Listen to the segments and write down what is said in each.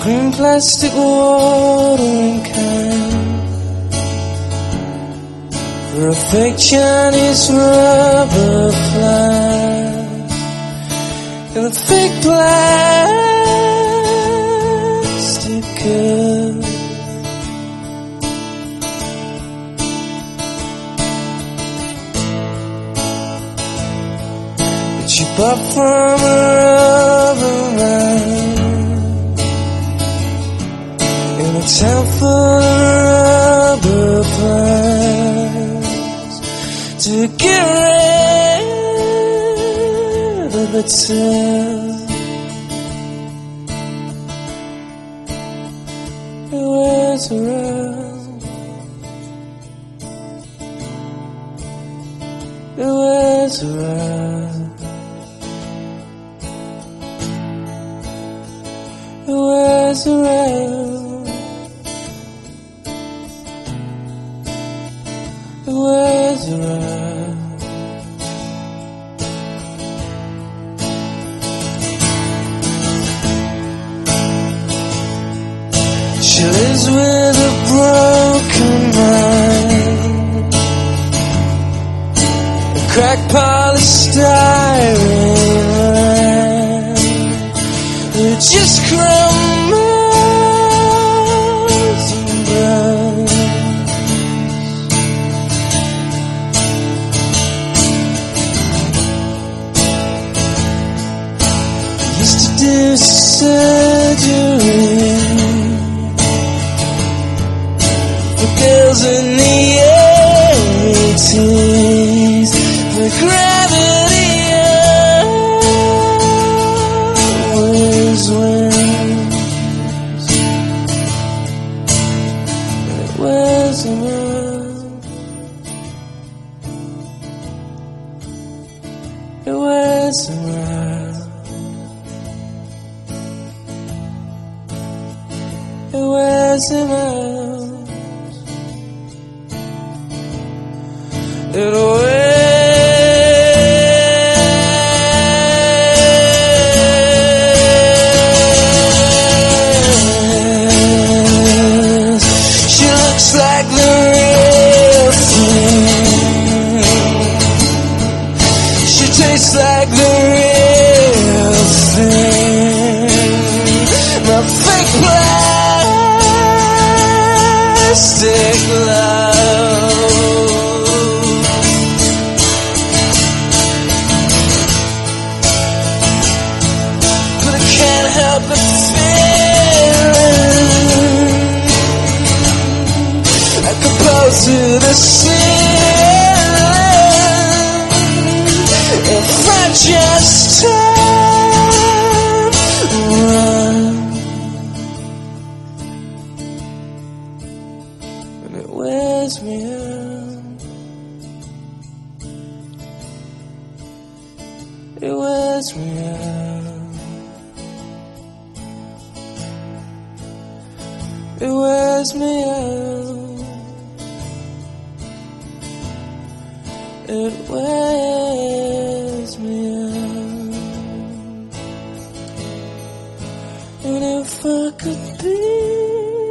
green plastic watering can for a fake Chinese rubber plant and a fake plastic girl. That you bought from a rubber man in a town full of rubber plants to get rid of itself. It wears around. It wears around. It wears around. It wears around. She lives with a broken mind, a cracked polystyrene that just crumbles and burns. Used to do surgery for girls in the 80s, the gravity always wins, and it wears around. It wears around. It wears around. It wears. She looks like the real thing. She tastes like the real thing. The fake plastic love. But I can't help but feeling I compose to the ceiling if I just turn around. And it wears me out. It wears me out. It wears me out. It wears me out. And if I could be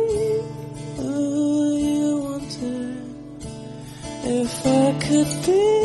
who you wanted, if I could be